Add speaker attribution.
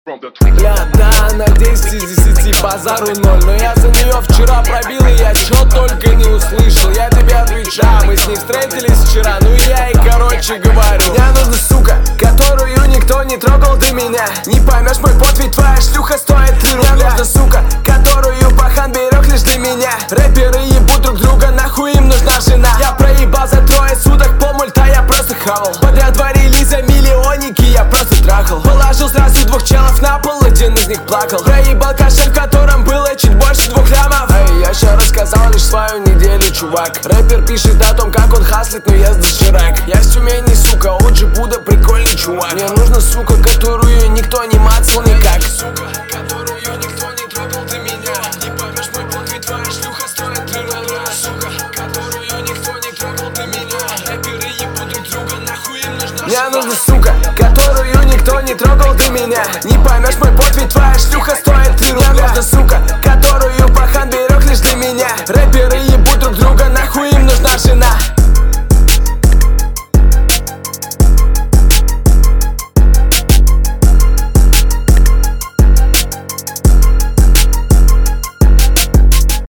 Speaker 1: Бля, да, она 10 из 10, базару 0. Но я за нее вчера пробил, и я чё только не услышал. Я тебе отвечаю, мы с ней встретились вчера. Ну я и короче говорю: мне нужна сука, которую никто не трогал до меня. Не поймешь мой пот, ведь твоя шлюха стоит 3 рубля. Мне нужна сука, которую пахан берег лишь для меня. Рэперы ебут друг друга, нахуй им нужна жена. Я проебал за 3 суток полмульта, я просто хавал. Подряд варили за миллионники, я просто трахал. Положил сразу 2 челов на пол, один из них плакал. Проебал кошель, в котором было чуть больше 2 лямов. Эй, я ща рассказал лишь свою неделю, чувак. Рэпер пишет о том, как он хаслит, но я с Ширак. Я с Тюмени, сука, Оджи Буда, прикольный чувак. Мне нужна сука, которую никто не мацал никак. Сука, которую никто не трогал до меня. Не поймешь мой пот, ведь твоя шлюха стоит 3 рубля. Сука, которую никто не трогал до меня. Рэперы ебут друг друга, нахуй им нужна. Мне нужна сука, которую никто не трогал до меня. Не поймешь мой пот, ведь твоя шлюха стоит 3 рубля. Мне нужна сука,